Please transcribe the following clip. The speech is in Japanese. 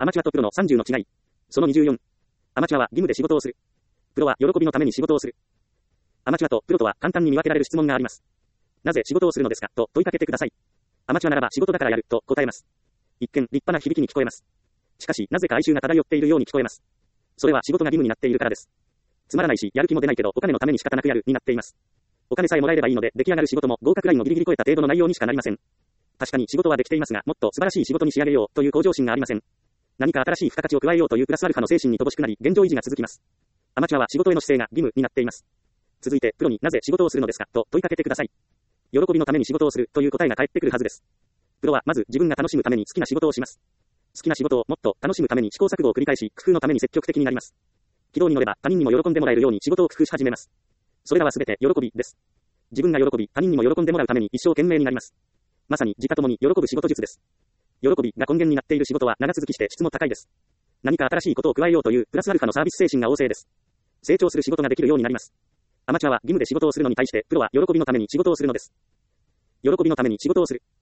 アマチュアとプロの30の違い。その24。アマチュアは義務で仕事をする。プロは喜びのために仕事をする。アマチュアとプロとは簡単に見分けられる質問があります。なぜ仕事をするのですかと問いかけてください。アマチュアならば仕事だからやると答えます。一見立派な響きに聞こえます。しかしなぜか哀愁が漂っているように聞こえます。それは仕事が義務になっているからです。つまらないしやる気も出ないけどお金のために仕方なくやるになっています。お金さえもらえればいいので出来上がる仕事も合格ラインをギリギリ超えた程度の内容にしかなりません。確かに仕事はできていますがもっと素晴らしい仕事に仕上げようという向上心がありません。何か新しい付加価値を加えようというプラスアルファの精神に乏しくなり現状維持が続きます。アマチュアは仕事への姿勢が義務になっています。続いてプロになぜ仕事をするのですかと問いかけてください。喜びのために仕事をするという答えが返ってくるはずです。プロはまず自分が楽しむために好きな仕事をします。好きな仕事をもっと楽しむために試行錯誤を繰り返し工夫のために積極的になります。軌道に乗れば他人にも喜んでもらえるように仕事を工夫し始めます。それらはすべて喜びです。自分が喜び他人にも喜んでもらうために一生懸命になります。まさに自他ともに喜ぶ仕事術です。喜びが根源になっている仕事は長続きして質も高いです。何か新しいことを加えようというプラスアルファのサービス精神が旺盛です。成長する仕事ができるようになります。アマチュアは義務で仕事をするのに対してプロは喜びのために仕事をするのです。喜びのために仕事をする。